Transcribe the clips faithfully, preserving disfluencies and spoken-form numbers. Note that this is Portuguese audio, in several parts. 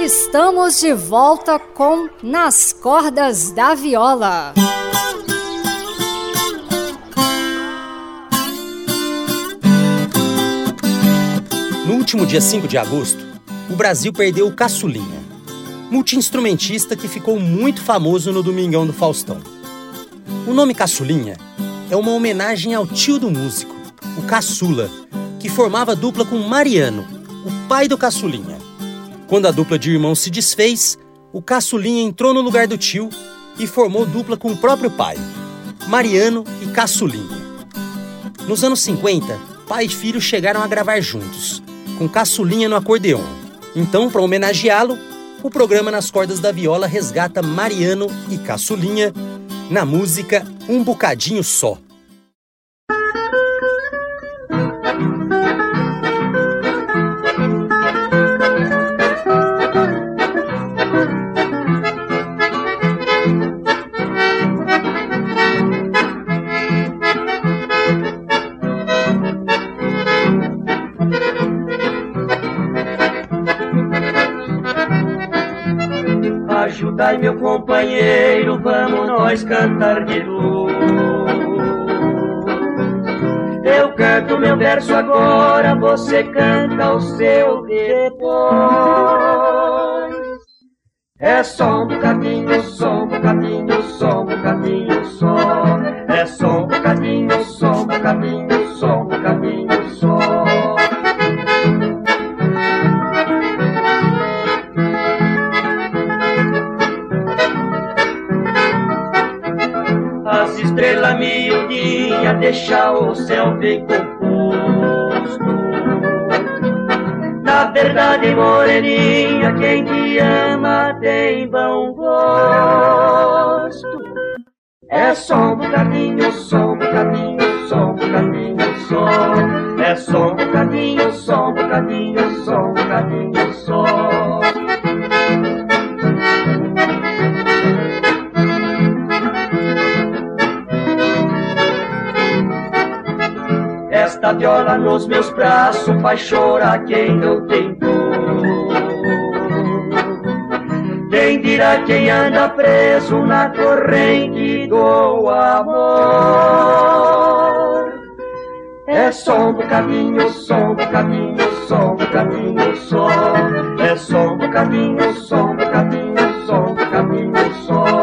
Estamos de volta com Nas Cordas da Viola. No último dia cinco de agosto, o Brasil perdeu o Caçulinha, multi-instrumentista que ficou muito famoso no Domingão do Faustão. O nome Caçulinha é uma homenagem ao tio do músico, o Caçula, que formava dupla com Mariano, o pai do Caçulinha. Quando a dupla de irmãos se desfez, o Caçulinha entrou no lugar do tio e formou dupla com o próprio pai, Mariano e Caçulinha. Nos anos cinquenta, pai e filho chegaram a gravar juntos, com Caçulinha no acordeon. Então, para homenageá-lo, o programa Nas Cordas da Viola resgata Mariano e Caçulinha na música Um Bocadinho Só. Ajudai, meu companheiro, vamos nós cantar de luz. Eu canto meu verso agora, você canta o seu depois. É só um bocadinho, só um bocadinho, só um bocadinho só. É só um bocadinho, só um bocadinho, só um bocadinho só. As estrelas miudinhas deixa o céu bem composto. Na verdade, moreninha, quem te ama tem bom gosto. É só um bocadinho, só um bocadinho, só um bocadinho só. É só um bocadinho, só um bocadinho, só um bocadinho só. Esta viola nos meus braços faz chorar quem não tem dor. Quem dirá quem anda preso na corrente do amor. É só um bocadinho, só um bocadinho, só um bocadinho só. É só um bocadinho, só um bocadinho, só um bocadinho só.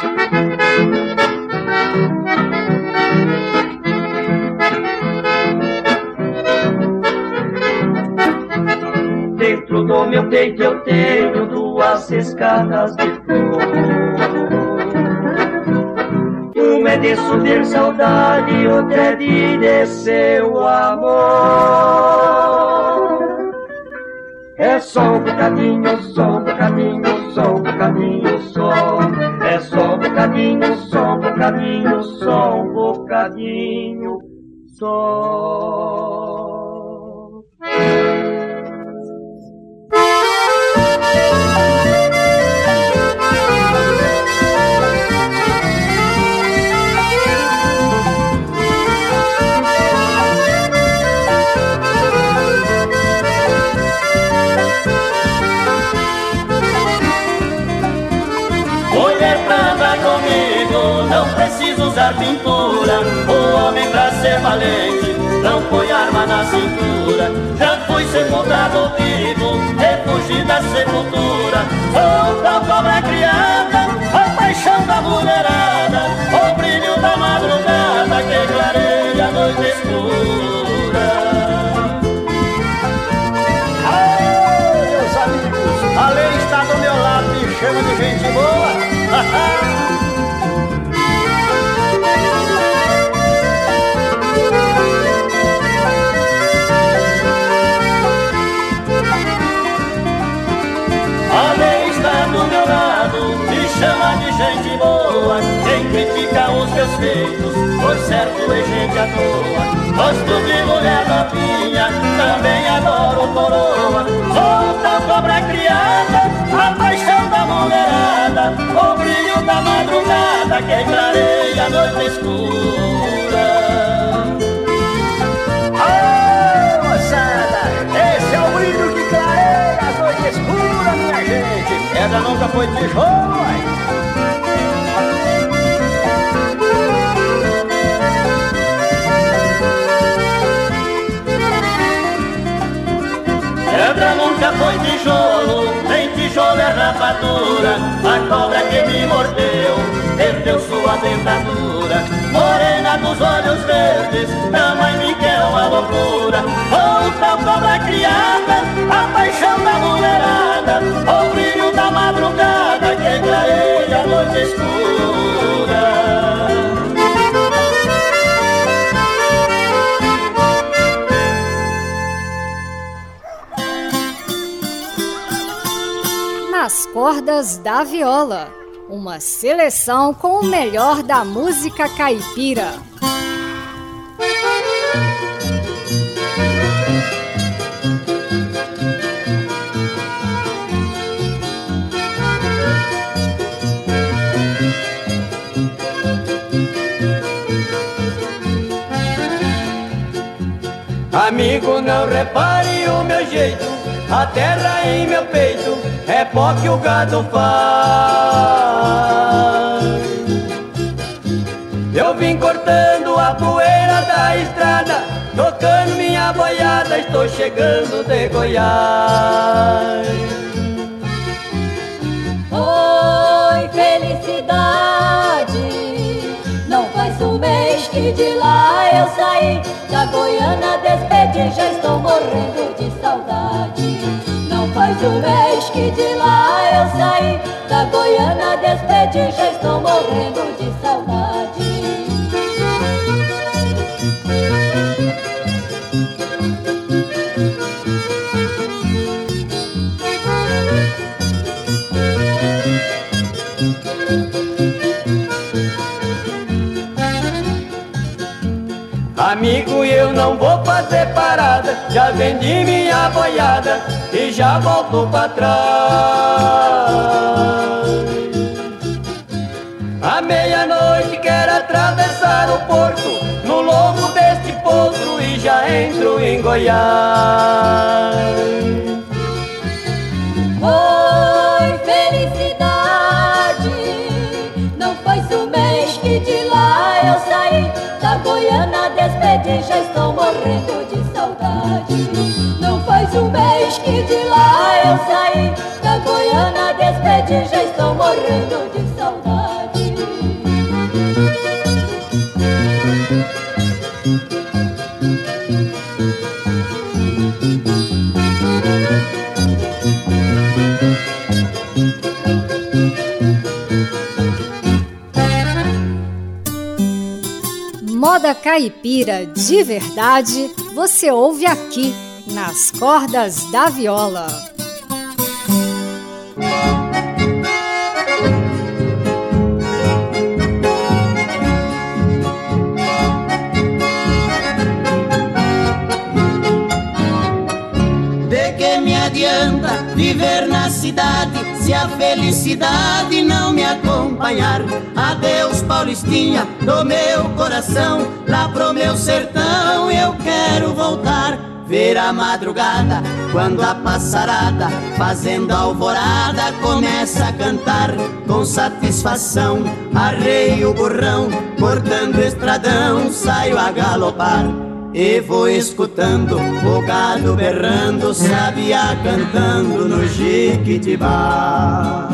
Dentro do meu peito eu tenho duas escadas de flor. Uma é de subir saudade, outra é de descer o amor. É só um bocadinho, só um bocadinho, só um bocadinho só. É só um bocadinho, só um bocadinho, só um bocadinho só. Não preciso usar pintura, o homem pra ser valente não põe arma na cintura. Já fui sepultado vivo, refugi da sepultura. Sou da cobra criada, a paixão da mulherada, o brilho da madrugada que clareia a noite escura. Aê, meus amigos, a lei está do meu lado, me chama de gente boa. Chama de gente boa, quem critica os meus feitos, por certo é gente à toa. Gosto de mulher novinha, também adoro coroa. Sou da cobra criada, a paixão da mulherada, o brilho da madrugada que clareia a noite escura. Aê, moçada, esse é o brilho que clareia a noite escura, minha gente. pedra nunca foi tijolo, vai. Pedra nunca foi tijolo, nem tijolo é rapadura. A cobra que me mordeu perdeu sua dentadura. Morena dos olhos verdes, ama em mim que é uma loucura. Ou tal cobra criada, a paixão da mulherada, ou brilho da madrugada que clareia a noite escura. Nas cordas da viola, uma seleção com o melhor da música caipira. Amigo, não repare o meu jeito, a terra em meu peito é pó que o gado faz. Eu vim cortando a poeira da estrada, tocando minha boiada, estou chegando de Goiás. Oi, felicidade, não faz um mês que de lá eu saí. Da Goiânia despedi, já estou morrendo de saudade. Não faz um mês que de lá eu saí. Da Goiânia despedi, já estou morrendo de saudade. Amigo, eu não vou fazer parada, já vendi minha boiada e já volto pra trás. À meia-noite quero atravessar o porto, no lombo deste potro e já entro em Goiás. Oi, felicidade, não faz um mês que de lá eu saí. Da Goiânia despedi, já estou morrendo de saudade. Não faz um mês que de lá eu saí. Da Goiânia despedi, já estou morrendo de saudade. Moda caipira de verdade, você ouve aqui, nas cordas da viola. De que me adianta viver na cidade se a felicidade não me acompanhar? Adeus, Paulistinha, do meu coração, lá pro meu sertão eu quero voltar. Ver a madrugada, quando a passarada, fazendo alvorada, começa a cantar. Com satisfação, arreio o burrão, cortando estradão, saio a galopar. E vou escutando o gado berrando, sabiá cantando no Jequitibá.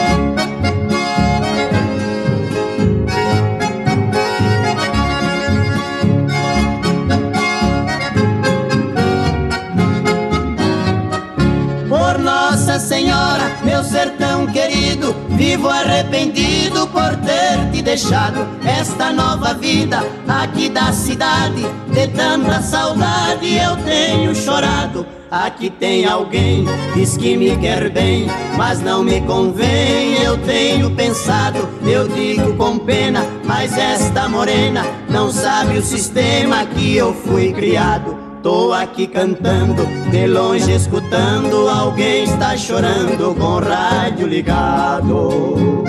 Por Nossa Senhora, meu sertão querido, vivo arrependido por ter te deixado. Esta nova vida aqui da cidade, de tanta saudade eu tenho chorado. Aqui tem alguém, diz que me quer bem, mas não me convém, eu tenho pensado. Eu digo com pena, mas esta morena não sabe o sistema que eu fui criado. Tô aqui cantando, de longe escutando, alguém está chorando com o rádio ligado.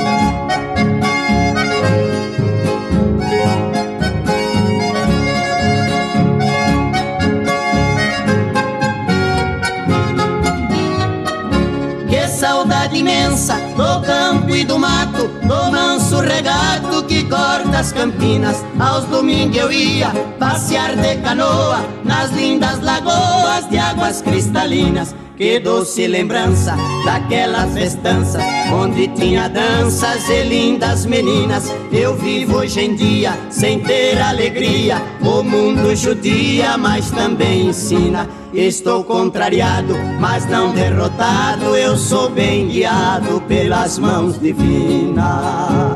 saudade imensa do campo e do mato, do manso regato que corta as campinas. Aos domingos eu ia passear de canoa nas lindas lagoas de águas cristalinas. Que doce lembrança daquelas festanças onde tinha danças e lindas meninas. Eu vivo hoje em dia sem ter alegria, o mundo judia, mas também ensina. Estou contrariado, mas não derrotado, eu sou bem guiado pelas mãos divinas.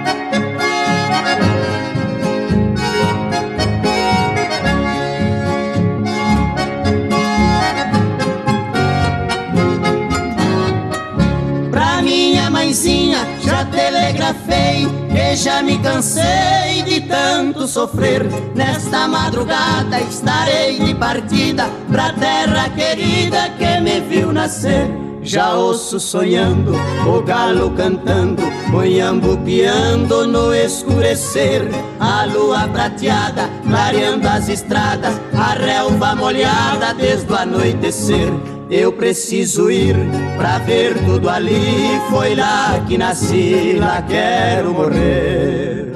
Já telegrafei e já me cansei de tanto sofrer. Nesta madrugada estarei de partida pra terra querida que me viu nascer. Já ouço sonhando, o galo cantando, o piando no escurecer. A lua prateada clareando as estradas, a relva molhada desde o anoitecer. Eu preciso ir pra ver tudo ali, foi lá que nasci, lá quero morrer.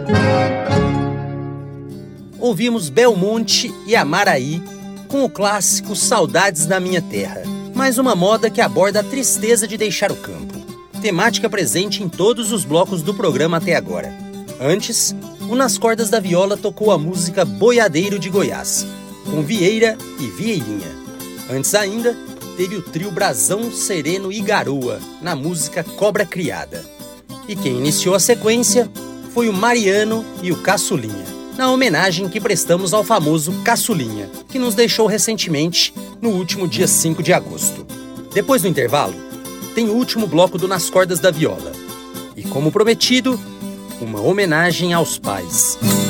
Ouvimos Belmonte e Amaraí com o clássico Saudades da Minha Terra, mais uma moda que aborda a tristeza de deixar o campo, temática presente em todos os blocos do programa até agora. Antes, o Nas Cordas da Viola tocou a música Boiadeiro de Goiás, com Vieira e Vieirinha. Antes ainda, teve o trio Brasão, Sereno e Garoa, na música Cobra Criada. E quem iniciou a sequência foi o Mariano e o Caçulinha, na homenagem que prestamos ao famoso Caçulinha, que nos deixou recentemente, no último dia cinco de agosto. Depois do intervalo, tem o último bloco do Nas Cordas da Viola. E como prometido, uma homenagem aos pais.